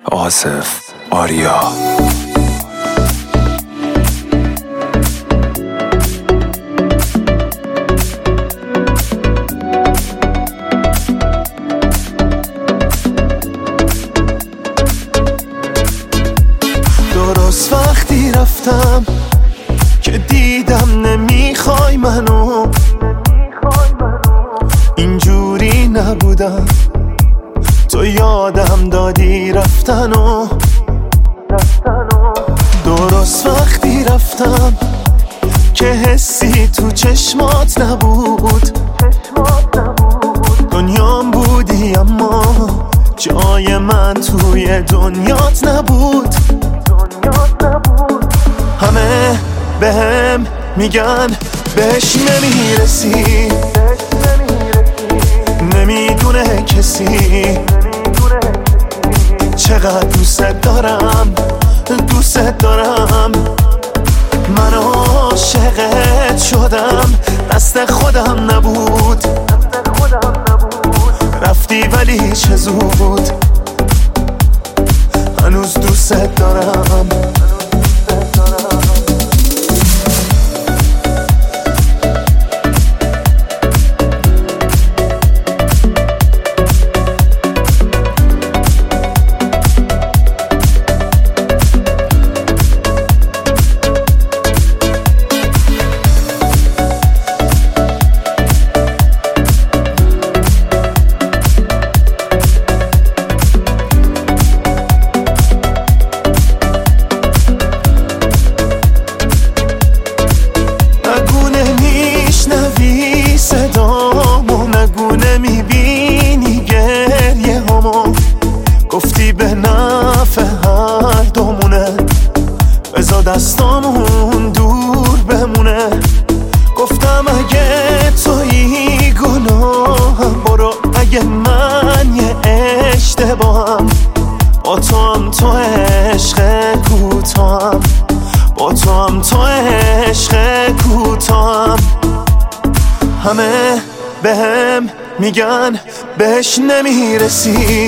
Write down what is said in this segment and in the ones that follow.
آصف آریا. درست وقتی رفتم که دیدم نمیخوای منو، اینجوری نبودم، تو یادم دادی رفتنو. درست وقتی رفتم که حسی تو چشمات نبود، دنیام بودی اما جای من توی دنیات نبود. همه بهم میگن بهش نمیرسی، نمیدونه کسی چقدر دوست دارم. من عاشقت شدم، دست خودم نبود، رفتی ولی چه زود، هنوز دوست دارم. گفتی به نفع هر دومونه، بذار دستامون دور بمونه. گفتم اگه تویی گناهم برو، اگه من یه اشتباهم، با تو هم تو عشق کوتاهم، با تو هم تو عشق کوتاهم. همه بهم میگن بهش نمیرسی،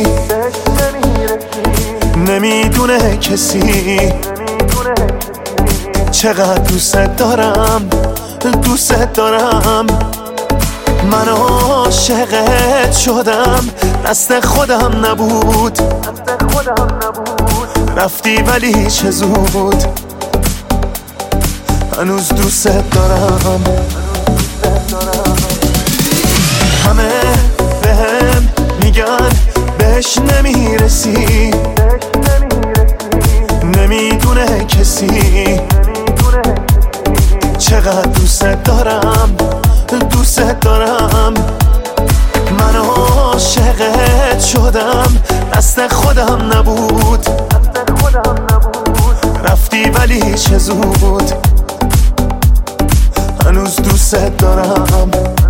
نمیدونه کسی چقدر دوست دارم. من عاشقت شدم، دست خودم نبود، رفتی ولی چه زود، هنوز دوست دارم. همه بهم میگن بهش نمیرسی، نمیدونه کسی چقدر دوست دارم. من عاشقت شدم، دست خودم نبود، رفتی ولی چه زود، هنوز دوست دارم.